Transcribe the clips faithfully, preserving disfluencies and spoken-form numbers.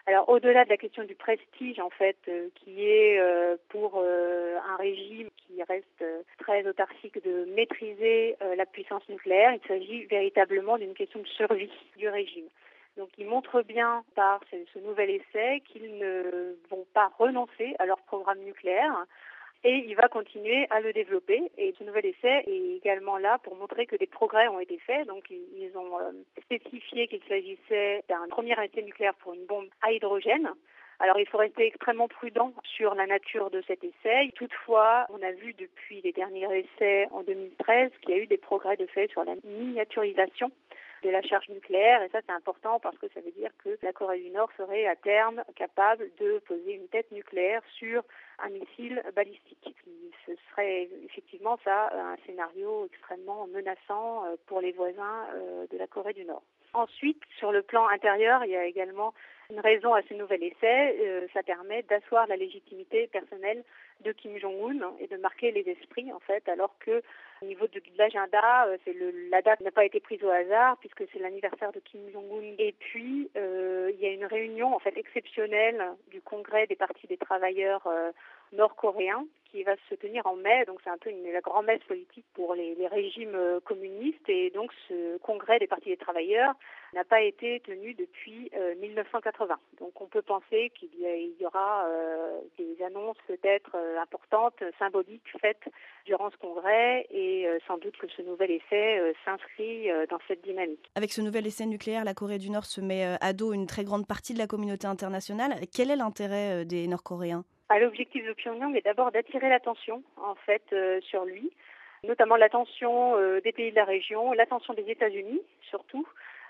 Alors, au-delà de la question du prestige, en fait, euh, qui est euh, pour euh, un régime qui reste euh, très autarcique de maîtriser euh, la puissance nucléaire, il s'agit véritablement d'une question de survie du régime. Donc, ils montrent bien par ce, ce nouvel essai qu'ils ne vont pas renoncer à leur programme nucléaire. Et il va continuer à le développer. Et ce nouvel essai est également là pour montrer que des progrès ont été faits. Donc, ils ont euh, spécifié qu'il s'agissait d'un premier essai nucléaire pour une bombe à hydrogène. Alors, il faut rester extrêmement prudent sur la nature de cet essai. Toutefois, on a vu depuis les derniers essais en deux mille treize qu'il y a eu des progrès de fait sur la miniaturisation de la charge nucléaire, et ça c'est important parce que ça veut dire que la Corée du Nord serait à terme capable de poser une tête nucléaire sur un missile balistique. Ce serait effectivement ça un scénario extrêmement menaçant pour les voisins de la Corée du Nord. Ensuite, sur le plan intérieur, il y a également une raison à ce nouvel essai. Euh, ça permet d'asseoir la légitimité personnelle de Kim Jong-un et de marquer les esprits, en fait, alors que au niveau de, de l'agenda, euh, c'est le, la date n'a pas été prise au hasard puisque c'est l'anniversaire de Kim Jong-un. Et puis, euh, il y a une réunion, en fait, exceptionnelle du Congrès des partis des travailleurs euh, nord-coréens qui va se tenir en mai, donc c'est un peu une, la grand-messe politique pour les, les régimes euh, communistes, et donc ce congrès des partis des travailleurs n'a pas été tenu depuis euh, mille neuf cent quatre-vingts. Donc on peut penser qu'il y, a, il y aura euh, des annonces peut-être euh, importantes, symboliques faites durant ce congrès, et euh, sans doute que ce nouvel essai euh, s'inscrit euh, dans cette dynamique. Avec ce nouvel essai nucléaire, la Corée du Nord se met euh, à dos une très grande partie de la communauté internationale. Quel est l'intérêt euh, des Nord-Coréens ? Ah, l'objectif de Pyongyang est d'abord d'attirer l'attention en fait euh, sur lui, notamment l'attention euh, des pays de la région, l'attention des États-Unis surtout,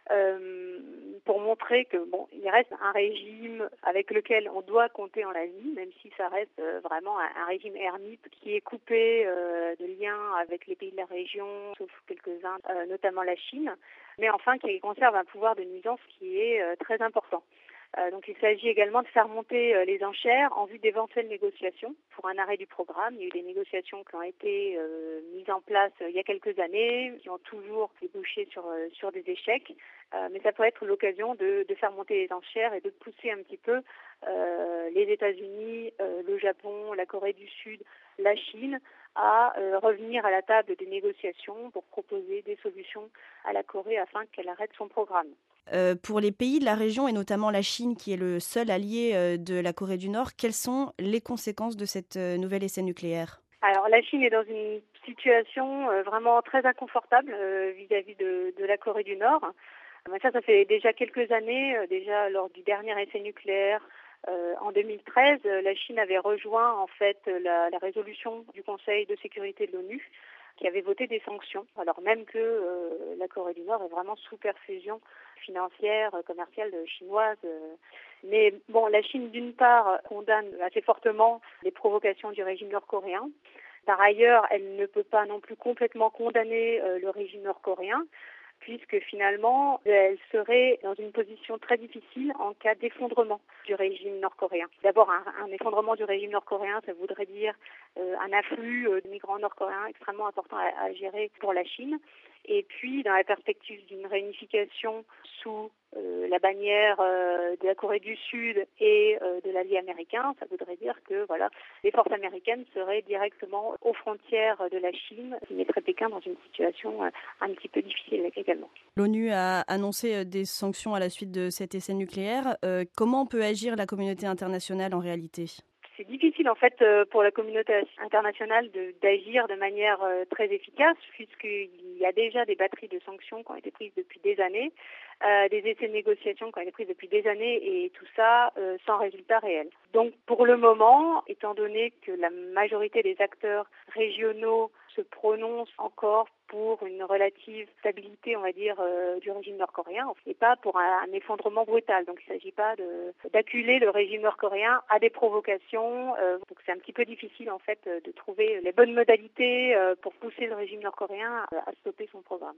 euh, pour montrer que bon, il reste un régime avec lequel on doit compter en Asie, même si ça reste euh, vraiment un, un régime ermite qui est coupé euh, de liens avec les pays de la région, sauf quelques-uns, euh, notamment la Chine, mais enfin qui conserve un pouvoir de nuisance qui est euh, très important. Euh, donc il s'agit également de faire monter euh, les enchères en vue d'éventuelles négociations pour un arrêt du programme. Il y a eu des négociations qui ont été euh, mises en place euh, il y a quelques années, qui ont toujours débouché sur, euh, sur des échecs. Euh, mais ça peut être l'occasion de, de faire monter les enchères et de pousser un petit peu euh, les États-Unis, euh, le Japon, la Corée du Sud, la Chine à euh, revenir à la table des négociations pour proposer des solutions à la Corée afin qu'elle arrête son programme. Euh, pour les pays de la région et notamment la Chine qui est le seul allié euh, de la Corée du Nord, quelles sont les conséquences de cette euh, nouvel essai nucléaire ? Alors la Chine est dans une situation euh, vraiment très inconfortable euh, vis-à-vis de, de la Corée du Nord. Euh, ça, ça fait déjà quelques années, euh, déjà lors du dernier essai nucléaire euh, en deux mille treize, euh, la Chine avait rejoint en fait la, la résolution du Conseil de sécurité de l'ONU qui avait voté des sanctions, alors même que euh, la Corée du Nord est vraiment sous perfusion financière, commerciale chinoise. Mais bon, la Chine, d'une part, condamne assez fortement les provocations du régime nord-coréen. Par ailleurs, elle ne peut pas non plus complètement condamner euh, le régime nord-coréen, puisque finalement, elle serait dans une position très difficile en cas d'effondrement du régime nord-coréen. D'abord, un, un effondrement du régime nord-coréen, ça voudrait dire euh, un afflux euh, de migrants nord-coréens extrêmement important à, à gérer pour la Chine. Et puis, dans la perspective d'une réunification sous euh, la bannière euh, de la Corée du Sud et euh, de l'allié américain, ça voudrait dire que voilà, les forces américaines seraient directement aux frontières de la Chine, qui mettrait Pékin dans une situation euh, un petit peu difficile également. L'ONU a annoncé des sanctions à la suite de cet essai nucléaire. Euh, comment peut agir la communauté internationale en réalité ? C'est difficile en fait pour la communauté internationale de, d'agir de manière euh, très efficace puisqu'il y a déjà des batteries de sanctions qui ont été prises depuis des années, euh, des essais de négociation qui ont été pris depuis des années et tout ça euh, sans résultat réel. Donc pour le moment, étant donné que la majorité des acteurs régionaux se prononcent encore pour une relative stabilité, on va dire, euh, du régime nord-coréen et pas pour un, un effondrement brutal. Donc il ne s'agit pas de, d'acculer le régime nord-coréen à des provocations. Euh, donc c'est un petit peu difficile en fait de trouver les bonnes modalités euh, pour pousser le régime nord-coréen à stopper son programme.